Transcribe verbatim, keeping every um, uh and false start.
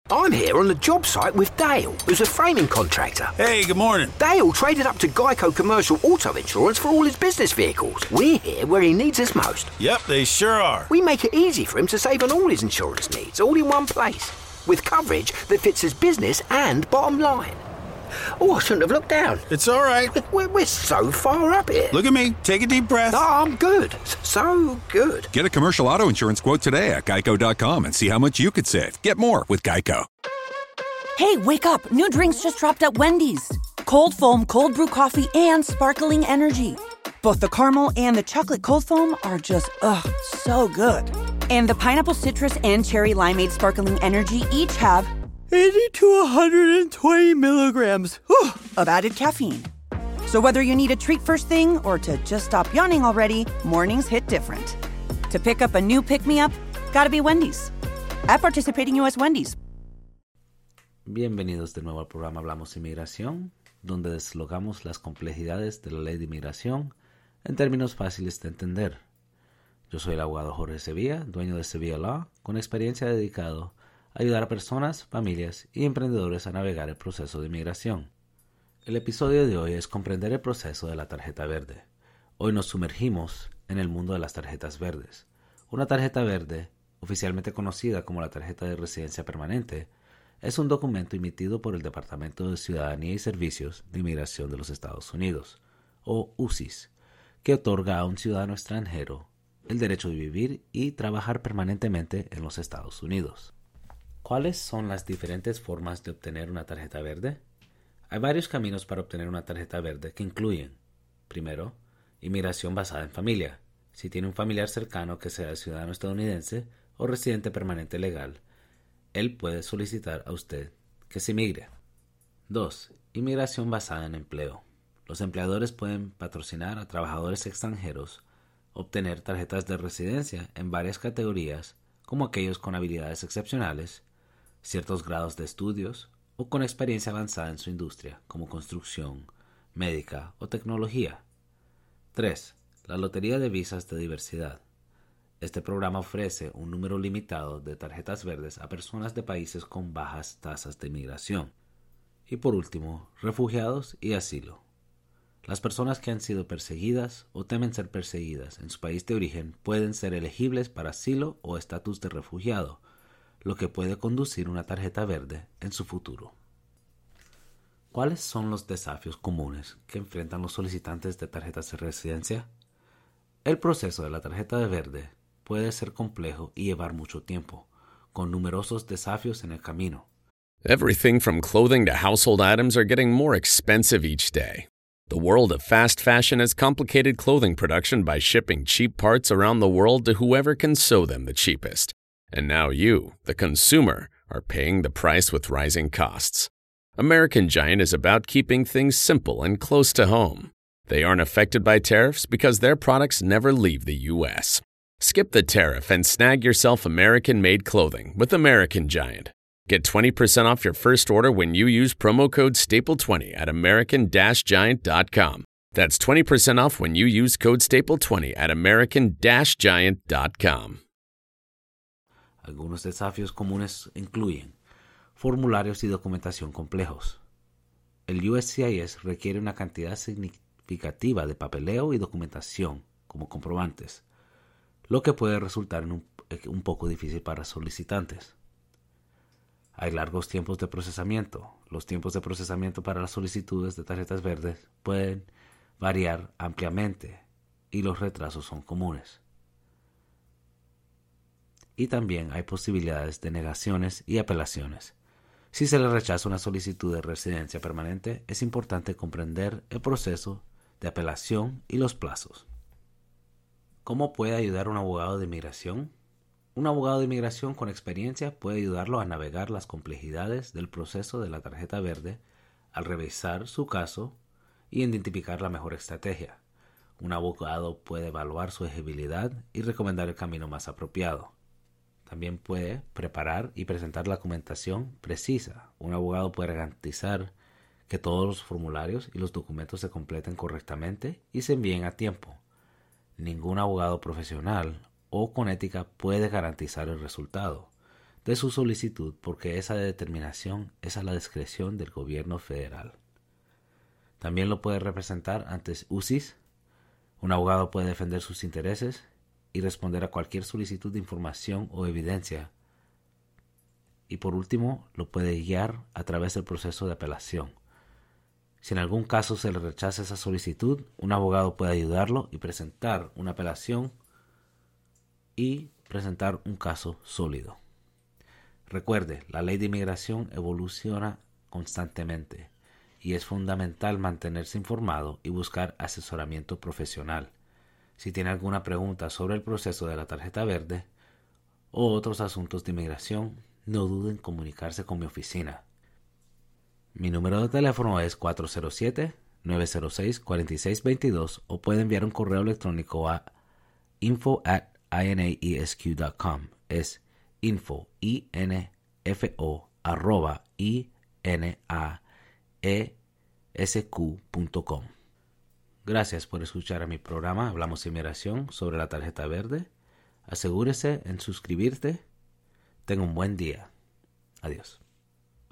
I'm here on the job site with Dale, who's a framing contractor. Hey, good morning. Dale traded up to Geico Commercial Auto Insurance for all his business vehicles. We're here where he needs us most. Yep, they sure are. We make it easy for him to save on all his insurance needs, all in one place, with coverage that fits his business and bottom line. Oh, I shouldn't have looked down. It's all right. We're, we're so far up here. Look at me. Take a deep breath. Oh, I'm good. So good. Get a commercial auto insurance quote today at geico dot com and see how much you could save. Get more with Geico. Hey, wake up. New drinks just dropped at Wendy's. Cold foam, cold brew coffee, and sparkling energy. Both the caramel and the chocolate cold foam are just, ugh, so good. And the pineapple citrus and cherry limeade sparkling energy each have eighty to one hundred twenty milligrams whew, of added caffeine. So whether you need a treat first thing or to just stop yawning already, mornings hit different. To pick up a new pick-me-up, gotta be Wendy's. At participating U S Wendy's. Bienvenidos de nuevo al programa Hablamos Inmigración, donde deslogamos las complejidades de la ley de inmigración en términos fáciles de entender. Yo soy el abogado Jorge Sevilla, dueño de Sevilla Law, con experiencia dedicado a ayudar a personas, familias y emprendedores a navegar el proceso de inmigración. El episodio de hoy es comprender el proceso de la tarjeta verde. Hoy nos sumergimos en el mundo de las tarjetas verdes. Una tarjeta verde, oficialmente conocida como la tarjeta de residencia permanente, es un documento emitido por el Departamento de Ciudadanía y Servicios de Inmigración de los Estados Unidos, o U S I S, que otorga a un ciudadano extranjero el derecho de vivir y trabajar permanentemente en los Estados Unidos. ¿Cuáles son las diferentes formas de obtener una tarjeta verde? Hay varios caminos para obtener una tarjeta verde que incluyen, primero, inmigración basada en familia. Si tiene un familiar cercano que sea ciudadano estadounidense o residente permanente legal, él puede solicitar a usted que se inmigre. dos. Inmigración basada en empleo. Los empleadores pueden patrocinar a trabajadores extranjeros obtener tarjetas de residencia en varias categorías, como aquellos con habilidades excepcionales, ciertos grados de estudios o con experiencia avanzada en su industria, como construcción, médica o tecnología. tres. La Lotería de Visas de Diversidad. Este programa ofrece un número limitado de tarjetas verdes a personas de países con bajas tasas de inmigración. Y por último, refugiados y asilo. Las personas que han sido perseguidas o temen ser perseguidas en su país de origen pueden ser elegibles para asilo o estatus de refugiado, lo que puede conducir a una tarjeta verde en su futuro. ¿Cuáles son los desafíos comunes que enfrentan los solicitantes de tarjetas de residencia? El proceso de la tarjeta de verde puede ser complejo y llevar mucho tiempo, con numerosos desafíos en el camino. Everything from clothing to household items are getting more expensive each day. The world of fast fashion has complicated clothing production by shipping cheap parts around the world to whoever can sew them the cheapest. And now you, the consumer, are paying the price with rising costs. American Giant is about keeping things simple and close to home. They aren't affected by tariffs because their products never leave the U S Skip the tariff and snag yourself American-made clothing with American Giant. Get twenty percent off your first order when you use promo code staple twenty at american dash giant dot com. That's twenty percent off when you use code staple twenty at american dash giant dot com. Algunos desafíos comunes incluyen formularios y documentación complejos. El U S C I S requiere una cantidad significativa de papeleo y documentación como comprobantes, lo que puede resultar en un, un poco difícil para solicitantes. Hay largos tiempos de procesamiento. Los tiempos de procesamiento para las solicitudes de tarjetas verdes pueden variar ampliamente y los retrasos son comunes. Y también hay posibilidades de negaciones y apelaciones. Si se le rechaza una solicitud de residencia permanente, es importante comprender el proceso de apelación y los plazos. ¿Cómo puede ayudar un abogado de inmigración? Un abogado de inmigración con experiencia puede ayudarlo a navegar las complejidades del proceso de la tarjeta verde al revisar su caso y identificar la mejor estrategia. Un abogado puede evaluar su elegibilidad y recomendar el camino más apropiado. También puede preparar y presentar la documentación precisa. Un abogado puede garantizar que todos los formularios y los documentos se completen correctamente y se envíen a tiempo. Ningún abogado profesional o con ética puede garantizar el resultado. de su solicitud porque esa determinación es a la discreción del gobierno federal. También lo puede representar ante U C I S. Un abogado puede defender sus intereses y responder a cualquier solicitud de información o evidencia. Y por último, lo puede guiar a través del proceso de apelación. Si en algún caso se le rechaza esa solicitud, un abogado puede ayudarlo y presentar una apelación y presentar un caso sólido. Recuerde, la ley de inmigración evoluciona constantemente y es fundamental mantenerse informado y buscar asesoramiento profesional. Si tiene alguna pregunta sobre el proceso de la tarjeta verde o otros asuntos de inmigración, no duden en comunicarse con mi oficina. Mi número de teléfono es cuatro cero siete, nueve cero seis, cuatro seis dos dos o puede enviar un correo electrónico a info at inaesq dot com. Es info, I N F O, arroba I N A E S Q punto com. Gracias por escuchar a mi programa Hablamos de Inmigración sobre la tarjeta verde. Asegúrese en suscribirte. Tenga un buen día. Adiós.